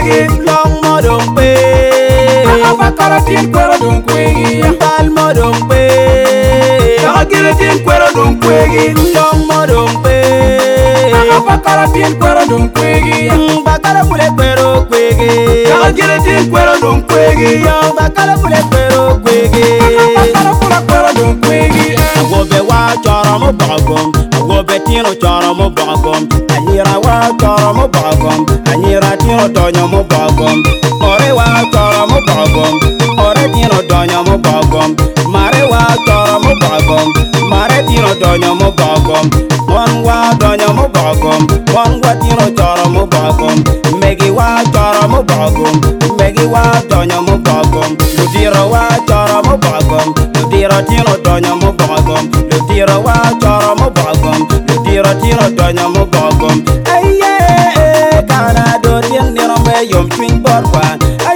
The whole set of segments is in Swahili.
kwegi long mo dong pe bakara tin kwero dong kwegi bal mo dong pe gire tin kwero dong kwegi long mo dong pe bakara tin kwero dong kwegi bakara pule kwero kwegi gire tin kwero dong kwegi bakara pule kwero kwegi bakara pule kwero dong kwegi agobe wa choro mo bagom agobe tino choro mo bagom anyira wa choro mo bagom anyira tino donyo mo bagom ore wa choro mo bagom ore tino donyo mo bagom mare wa choro mo bagom mare tino donyo mo bagom mon wa donyo mo bagom mon wa tino choro mo bagom megi wa choro mo bagom megi wa donyo mo bagom ludiro wa choro mo bagom ludiro tino donyo mo bagom ludiro wa choro mo bagom ludiro tino donyo mo bagom aye kana do rien nero me yom twin borwa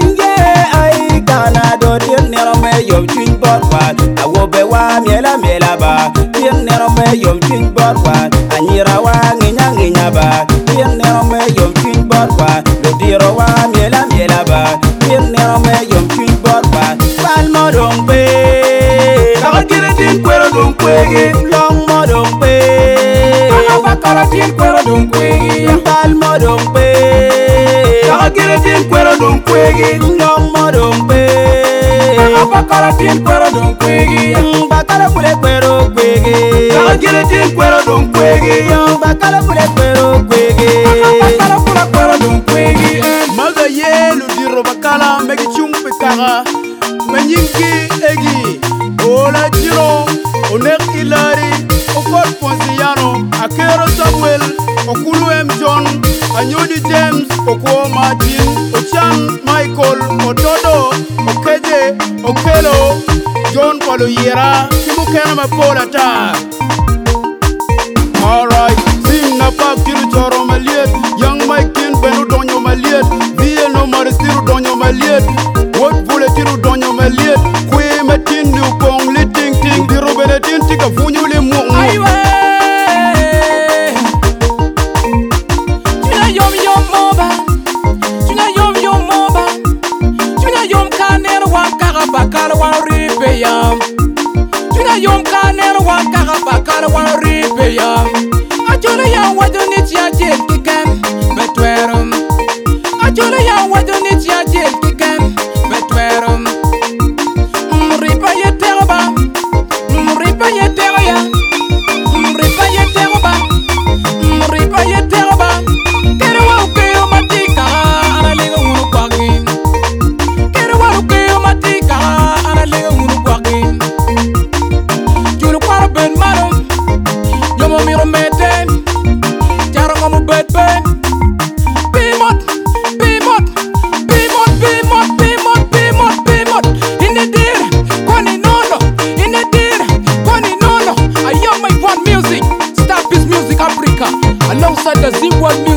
aye kana do rien nero me yom twin borwa awobe wa miela ba rien nero me yom twin borwa anyira wa nginya ba rien nero me yom twin borwa ludiro wa miela ba rien nero me yom twin borwa bal mo dong pe gire tin kwero dong kwegi long mo dong pe bakara tin kwero dong kwegi bal mo dong pe gire tin kwero dong kwegi long mo dong pe bakara tin kwero dong kwegi bakara pule kwero kwegi gire tin kwero dong kwegi bakara pule kwero kwegi bakara pule kwero dong kwegi maga yelu diro bakala megi chumpe kara menyinki egi ola jiro onek ilari okot ponsiano akero Samuel okulu M John anyodi James okwo Martin ochan Michael otodo okeje okelo John Paulo Yera kimukena mapola ta. Alright, sing na pak tiru choro maliet young Mike kin benu donyo maliet vie no maristiru donyo maliet wot bule tiru donyo maliet kwe metin ni ukong li ting ting diro bene tin tika funyu li mu aywe tuna yom moba tuna yom moba tuna yom kaner wan kaga bakal wan ripe yam tuna yom kaner wan kaga bakal wan ripe yam ajole ya wadoni tia jet kikem betwerum ajole ya wadoni tia jet kikem betwerum ripa yeterba ripa yeterya ripa yeterba ripa yeterba kero wa ukeo matika analega unu kwagi kero wa ukeo matika analega unu kwagi juru kwaro ben maro yomo miro mete jaro ngomu bet ben bimot bimot bimot bimot bimot bimot bimot in the deer koni nono in the deer koni nono I young my one music stop this music Africa alongside the Z1 music.